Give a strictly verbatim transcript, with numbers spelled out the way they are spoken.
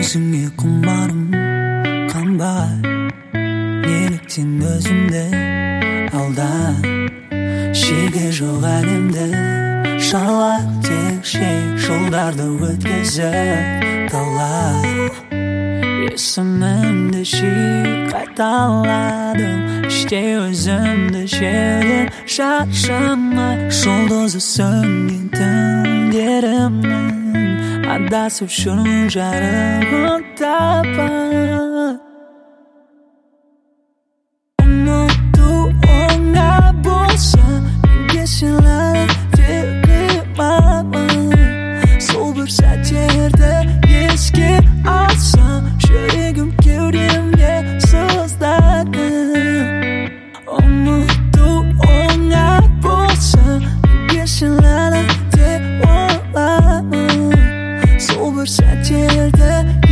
өзіңе құмарым қанбай неліктен өзімді алда шегі жоқ әлемді шала текше жолдарды өткізіп талай есімімді қайталадым іште өзімді жерден шаршамай жұлдызы сөнген түндерімнің адасып жүрмін жарығын таппай ұмыту оңай болса неге сыйлады тегімаймын сол бір сәттерді еске алсам жүрегім кеудемде сыздады ұмыту оңай болса неге сыйлады деп ойлаймын сол бір сәттерді